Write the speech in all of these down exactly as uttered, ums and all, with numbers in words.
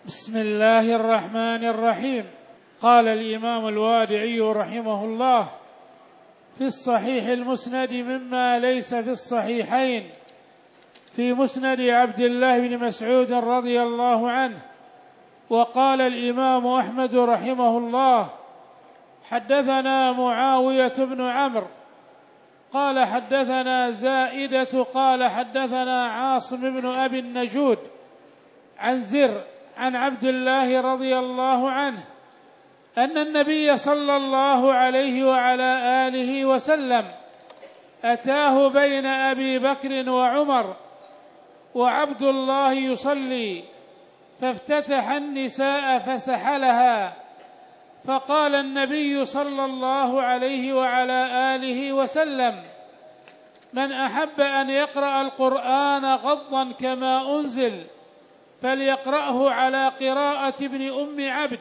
بسم الله الرحمن الرحيم. قال الإمام الوادعي رحمه الله في الصحيح المسند مما ليس في الصحيحين في مسند عبد الله بن مسعود رضي الله عنه. وقال الإمام أحمد رحمه الله حدثنا معاوية بن عمرو قال حدثنا زائدة قال حدثنا عاصم بن أبي النجود عن زر عن عبد الله رضي الله عنه أن النبي صلى الله عليه وعلى آله وسلم أتاه بين أبي بكر وعمر وعبد الله يصلي فافتتح النساء فسحلها، فقال النبي صلى الله عليه وعلى آله وسلم: من أحب أن يقرأ القرآن غضا كما أنزل فليقرأه على قراءة ابن أم عبد.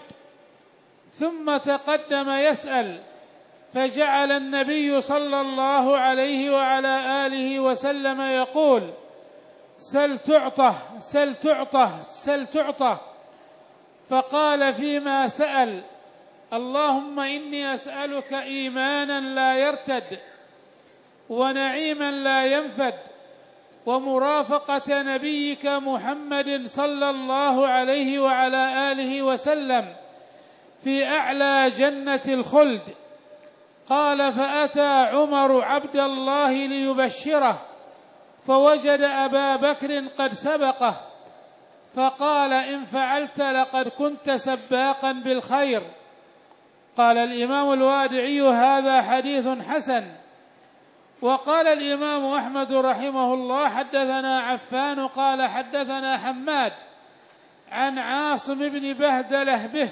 ثم تقدم يسأل، فجعل النبي صلى الله عليه وعلى آله وسلم يقول: سل تعطه سل تعطه سل تعطه. فقال فيما سأل: اللهم إني أسألك إيمانا لا يرتد ونعيما لا ينفد ومرافقة نبيك محمد صلى الله عليه وعلى آله وسلم في أعلى جنة الخلد. قال: فأتى عمر عبد الله ليبشره فوجد أبا بكر قد سبقه، فقال: إن فعلت لقد كنت سباقا بالخير. قال الإمام الوادعي: هذا حديث حسن. وقال الإمام أحمد رحمه الله حدثنا عفان قال حدثنا حماد عن عاصم بن بهدلة به.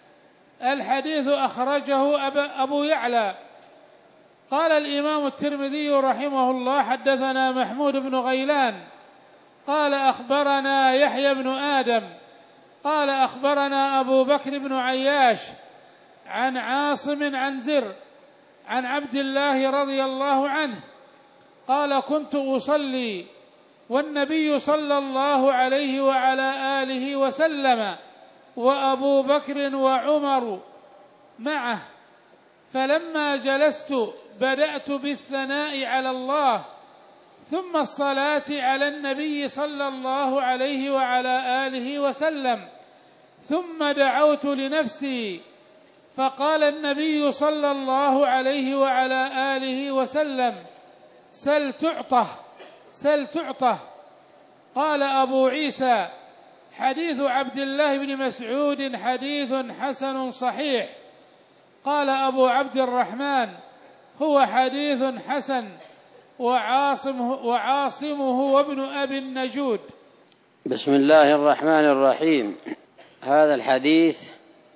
الحديث أخرجه أبو يعلى. قال الإمام الترمذي رحمه الله حدثنا محمود بن غيلان قال أخبرنا يحيى بن آدم قال أخبرنا أبو بكر بن عياش عن عاصم عن زر عن عبد الله رضي الله عنه قال: كنت أصلي والنبي صلى الله عليه وعلى آله وسلم وأبو بكر وعمر معه، فلما جلست بدأت بالثناء على الله ثم الصلاة على النبي صلى الله عليه وعلى آله وسلم، ثم دعوت لنفسي، فقال النبي صلى الله عليه وعلى آله وسلم: سل تعطه سل تعطه. قال أبو عيسى: حديث عبد الله بن مسعود حديث حسن صحيح. قال أبو عبد الرحمن: هو حديث حسن وعاصمه, وعاصمه وابن أبي النجود. بسم الله الرحمن الرحيم. هذا الحديث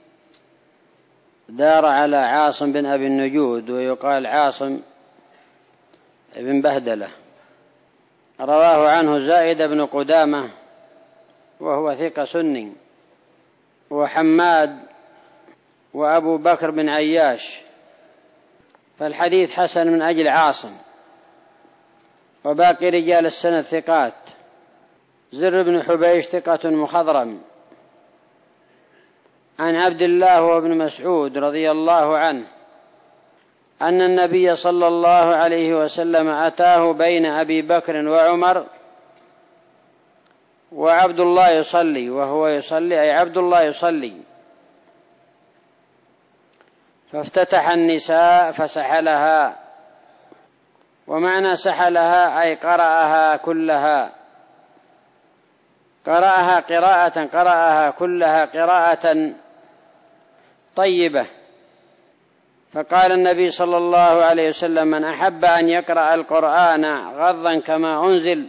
دار على عاصم بن أبي النجود، ويقال عاصم بن بهدلة. رواه عنه زائد بن قدامة وهو ثقة سني، وحماد وأبو بكر بن عياش. فالحديث حسن من أجل عاصم، وباقي رجال السند ثقات. زر بن حبيش ثقة مخضرم عن عبد الله وابن مسعود رضي الله عنه أن النبي صلى الله عليه وسلم أتاه بين أبي بكر وعمر وعبد الله يصلي، وهو يصلي أي عبد الله يصلي، فافتتح النساء فسحلها. ومعنى سحلها أي قرأها كلها، قرأها قراءة قرأها كلها قراءة طيبة. فقال النبي صلى الله عليه وسلم: من أحب أن يقرأ القرآن غضا كما أنزل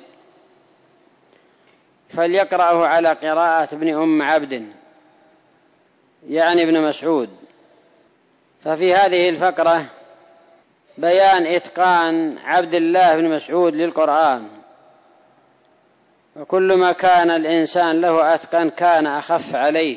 فليقرأه على قراءة ابن أم عبد، يعني ابن مسعود. ففي هذه الفقرة بيان إتقان عبد الله بن مسعود للقرآن، وكل ما كان الإنسان له أتقن كان أخف عليه،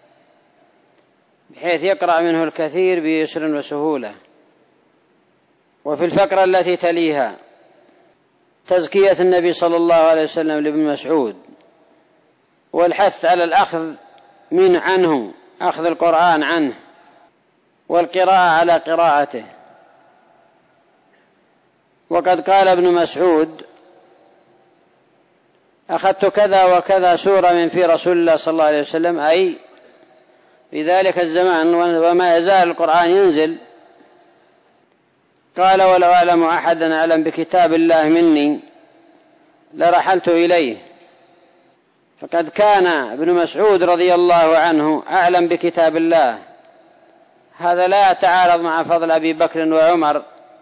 بحيث يقرأ منه الكثير بيسر وسهولة. وفي الفقرة التي تليها تزكية النبي صلى الله عليه وسلم لابن مسعود، والحث على الأخذ من عنه، أخذ القرآن عنه والقراءة على قراءته. وقد قال ابن مسعود: أخذت كذا وكذا سورة من في رسول الله صلى الله عليه وسلم، أي في ذلك الزمان وما يزال القرآن ينزل. قال: ولو أعلم أحدا أعلم بكتاب الله مني لرحلت إليه. فقد كان ابن مسعود رضي الله عنه أعلم بكتاب الله. هذا لا يتعارض مع فضل أبي بكر وعمر،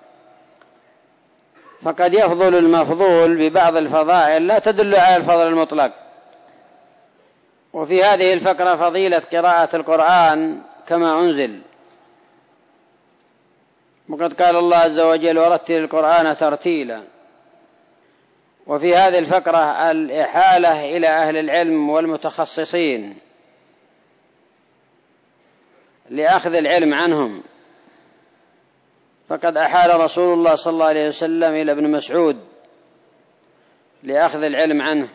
فقد يفضل المفضول ببعض الفضائل لا تدل على الفضل المطلق. وفي هذه الفقرة فضيلة قراءة القرآن كما أنزل، وقد قال الله عز وجل: ورتل القرآن ترتيلا. وفي هذه الفقرة الإحالة إلى أهل العلم والمتخصصين لأخذ العلم عنهم، فقد أحال رسول الله صلى الله عليه وسلم إلى ابن مسعود لأخذ العلم عنه.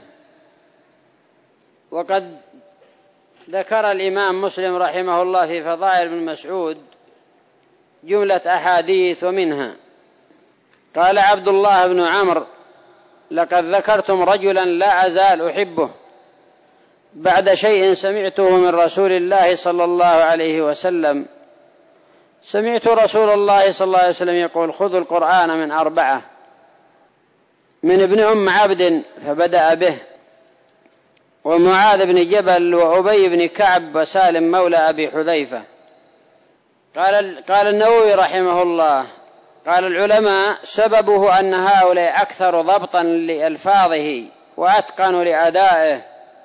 وقد ذكر الإمام مسلم رحمه الله في فضائل ابن مسعود جملة أحاديث، ومنها قال عبد الله بن عمرو: لقد ذكرتم رجلا لا أزال أحبه بعد شيء سمعته من رسول الله صلى الله عليه وسلم. سمعت رسول الله صلى الله عليه وسلم يقول: خذوا القرآن من أربعة، من ابن أم عبد فبدأ به، ومعاذ بن جبل، وأبي بن كعب، وسالم مولى أبي حذيفة. قال قال النووي رحمه الله: قال العلماء: سببه أن هؤلاء أكثر ضبطا لألفاظه وأتقن لأدائه،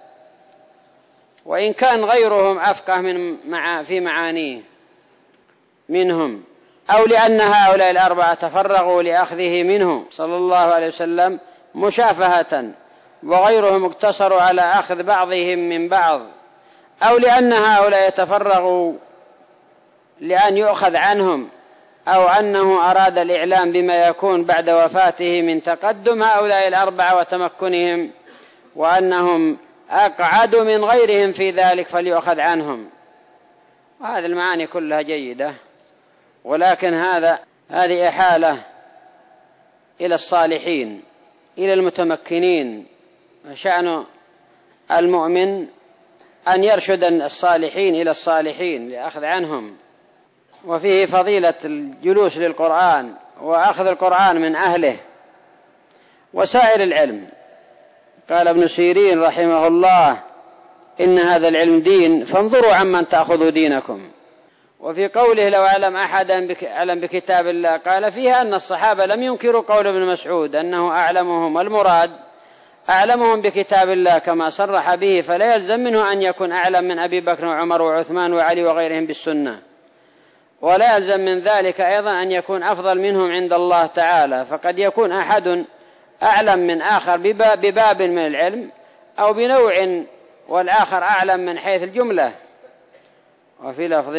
وإن كان غيرهم أفقه من مع في معانيه منهم، أو لأن هؤلاء الأربعة تفرغوا لأخذه منه صلى الله عليه وسلم مشافهة، وغيرهم اقتصروا على أخذ بعضهم من بعض، أو لأن هؤلاء يتفرغوا لأن يؤخذ عنهم، أو أنه أراد الإعلام بما يكون بعد وفاته من تقدم هؤلاء الأربعة وتمكنهم، وأنهم أقعد من غيرهم في ذلك فليؤخذ عنهم. هذه المعاني كلها جيدة، ولكن هذا هذه إحالة إلى الصالحين، إلى المتمكنين. شأن المؤمن أن يرشد الصالحين إلى الصالحين لأخذ عنهم. وفيه فضيلة الجلوس للقرآن وأخذ القرآن من أهله وسائر العلم. قال ابن سيرين رحمه الله: إن هذا العلم دين، فانظروا عمن تأخذوا دينكم. وفي قوله: لو أعلم أحدا أعلم بكتاب الله، قال فيها أن الصحابة لم ينكروا قول ابن مسعود أنه أعلمهم، المراد أعلمهم بكتاب الله كما صرح به، فلا يلزم منه أن يكون أعلم من أبي بكر وعمر وعثمان وعلي وغيرهم بالسنة، ولا يلزم من ذلك أيضا أن يكون أفضل منهم عند الله تعالى، فقد يكون أحد أعلم من آخر بباب من العلم أو بنوع، والآخر أعلم من حيث الجملة. وفي لفظ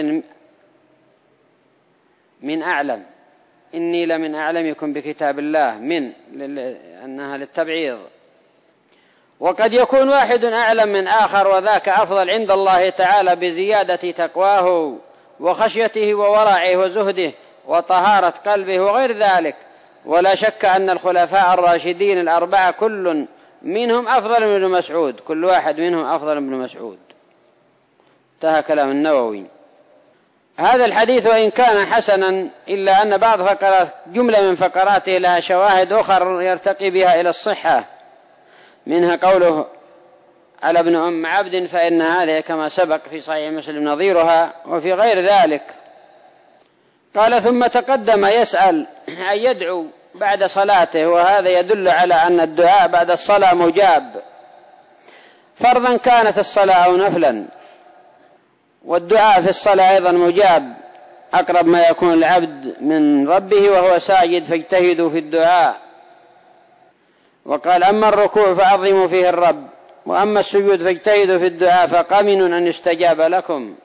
من أعلم: إني لمن أعلمكم بكتاب الله، من أنها للتبعيض. وقد يكون واحد أعلم من آخر، وذاك أفضل عند الله تعالى بزيادة تقواه وخشيته وورعه وزهده وطهارة قلبه وغير ذلك. ولا شك أن الخلفاء الراشدين الأربعة كل منهم أفضل من ابن مسعود، كل واحد منهم أفضل من ابن مسعود. انتهى كلام النووي. هذا الحديث وإن كان حسنا، إلا أن بعض فقرات جملة من فقراته لها شواهد أخر يرتقي بها إلى الصحة، منها قوله على ابن أم عبد، فإن هذا كما سبق في صحيح مسلم نظيرها، وفي غير ذلك. قال: ثم تقدم يسأل أن يدعو بعد صلاته، وهذا يدل على أن الدعاء بعد الصلاة مجاب، فرضا كانت الصلاة أو نفلا. والدعاء في الصلاة أيضا مجاب، أقرب ما يكون العبد من ربه وهو ساجد، فاجتهدوا في الدعاء. وقال: أما الركوع فعظموا فيه الرب، وأما السجود فاجتهدوا في الدعاء، فقمن أن يستجاب لكم.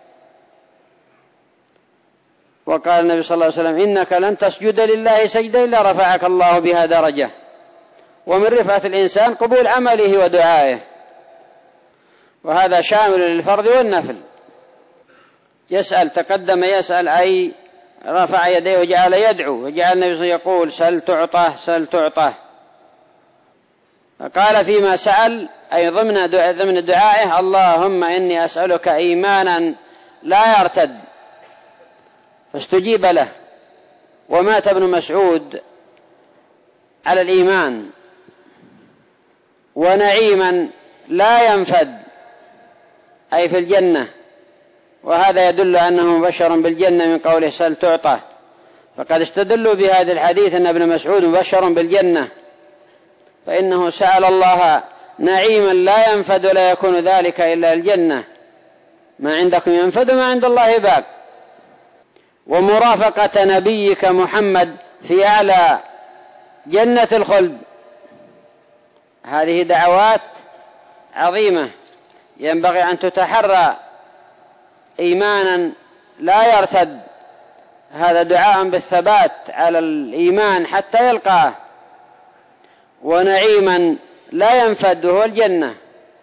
وقال النبي صلى الله عليه وسلم: إنك لن تسجد لله سجدة إلا رفعك الله بها درجة. ومن رفعة الإنسان قبول عمله ودعائه. وهذا شامل للفرض والنفل. يسأل، تقدم يسأل أي رفع يديه وجعل يدعو، وجعل النبي صلى الله عليه وسلم يقول سل تعطه سل تعطه. فقال فيما سأل أي ضمن دعاء ضمن دعائه اللهم إني أسألك إيمانا لا يرتد، فاستجيب له. ومات ابن مسعود على الإيمان، ونعيما لا ينفد أي في الجنة، وهذا يدل أنه مبشر بالجنة من قوله سل تعطى. فقد استدلوا بهذا الحديث أن ابن مسعود مبشر بالجنة، فإنه سأل الله نعيما لا ينفد ولا يكون ذلك إلا الجنة، ما عندكم ينفد وما عند الله باق. ومرافقة نبيك محمد في أعلى جنة الخلد، هذه دعوات عظيمة ينبغي أن تتحرى. إيمانا لا يرتد، هذا دعاء بالثبات على الإيمان حتى يلقاه. ونعيما لا ينفد وهو الجنة.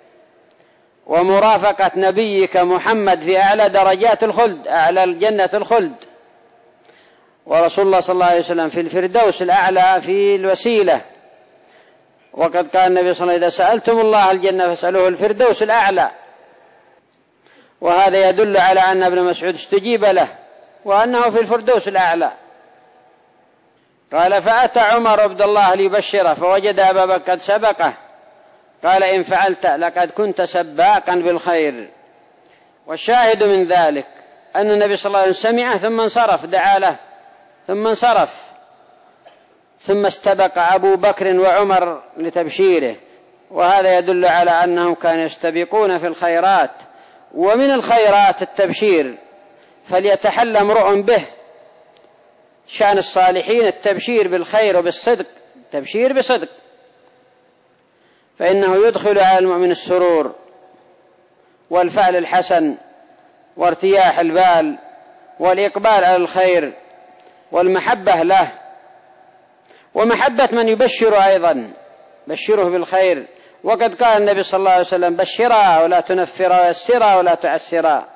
ومرافقة نبيك محمد في أعلى درجات الخلد، أعلى الجنة الخلد، ورسول الله صلى الله عليه وسلم في الفردوس الأعلى في الوسيلة. وقد قال النبي صلى الله عليه وسلم إذا سألتم الله الجنة فاسألوه الفردوس الأعلى. وهذا يدل على أن ابن مسعود استجيب له وأنه في الفردوس الأعلى. قال فأتى عمر عبد الله ليبشره فوجد أبا بكر قد سبقه، قال إن فعلت لقد كنت سباقا بالخير. والشاهد من ذلك أن النبي صلى الله عليه وسلم سمعه ثم انصرف، دعا له ثم انصرف، ثم استبق أبو بكر وعمر لتبشيره. وهذا يدل على أنهم كانوا يستبقون في الخيرات، ومن الخيرات التبشير، فليتحلى امرؤ به. شأن الصالحين التبشير بالخير وبالصدق، تبشير بصدق، فإنه يدخل على المؤمن السرور والفعل الحسن وارتياح البال والإقبال على الخير والمحبة له، ومحبة من يبشر أيضا، بشره بالخير. وقد قال النبي صلى الله عليه وسلم بشرا ولا تنفرا ويسرا ولا تعسرا.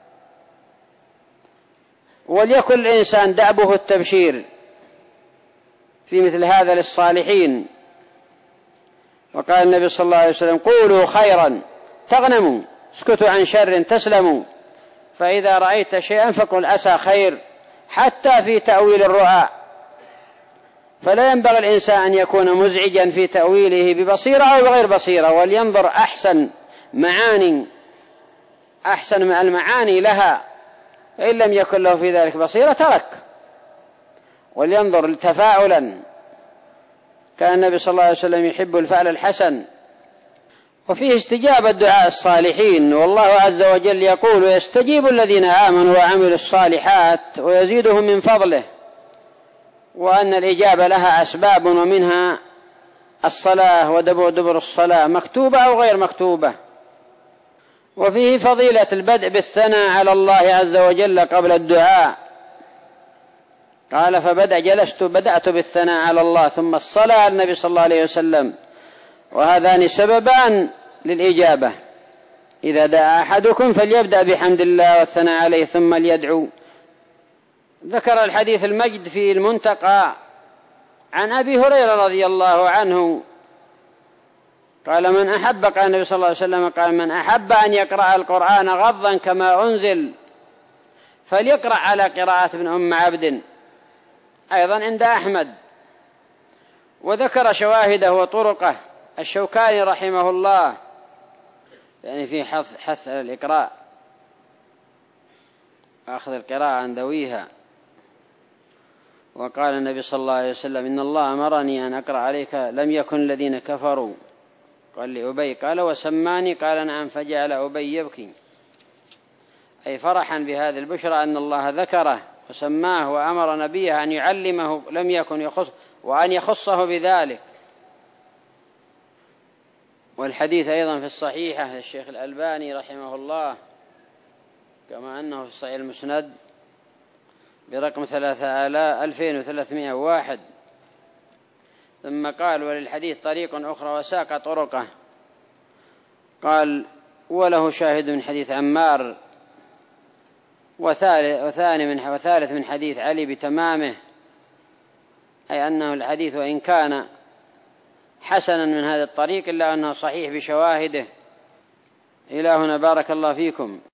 وليكن الإنسان دأبه التبشير في مثل هذا للصالحين. وقال النبي صلى الله عليه وسلم قولوا خيرا تغنموا، اسكتوا عن شر تسلموا، فإذا رأيت شيئا فقل عسى خير، حتى في تأويل الرؤى. فلا ينبغي الإنسان أن يكون مزعجا في تأويله ببصيرة أو بغير بصيرة، ولينظر أحسن معاني أحسن من المعاني لها، فإن لم يكن له في ذلك بصيرة ترك. ولينظر تفاؤلا، كان النبي صلى الله عليه وسلم يحب الفعل الحسن. وفيه استجابة دعاء الصالحين، والله عز وجل يقول ويستجيب الذين آمنوا وعملوا الصالحات ويزيدهم من فضله، وأن الإجابة لها أسباب، ومنها الصلاة ودبر الصلاة مكتوبة أو غير مكتوبة. وفيه فضيلة البدء بالثناء على الله عز وجل قبل الدعاء، قال فبدأ جلست بدأت بالثناء على الله ثم الصلاة على النبي صلى الله عليه وسلم، وهذان سببان للإجابة. إذا دعا أحدكم فليبدأ بحمد الله والثناء عليه ثم ليدعو. ذكر الحديث المجد في المنتقى عن أبي هريرة رضي الله عنه قال من أحب، قال النبي صلى الله عليه وسلم قال من أحب أن يقرأ القرآن غضا كما أنزل فليقرأ على قراءة ابن أم عبد، أيضا عند أحمد. وذكر شواهده وطرقه الشوكاني رحمه الله، يعني في حث, حث الإقراء، أخذ القراءة عن ذويها. وقال النبي صلى الله عليه وسلم إن الله أمرني أن أقرأ عليك لم يكن الذين كفروا، قال لأبي قال وسماني، قال نعم، فجعل أبي يبكي، أي فرحا بهذه البشرى أن الله ذكره وسماه وأمر نبيه أن يعلمه لم يكن يخص وأن يخصه بذلك. والحديث أيضا في الصحيحة للشيخ الألباني رحمه الله، كما أنه في الصحيح المسند برقم ثلاثة آلاف ألفين وثلاثمائة وواحد. ثم قال وللحديث طريق أخرى وساق طرقه، قال وله شاهد من حديث عمار، وثاني من وثالث من حديث علي بتمامه، أي أنه الحديث وإن كان حسنا من هذا الطريق إلا أنه صحيح بشواهده. إلى هنا بارك الله فيكم.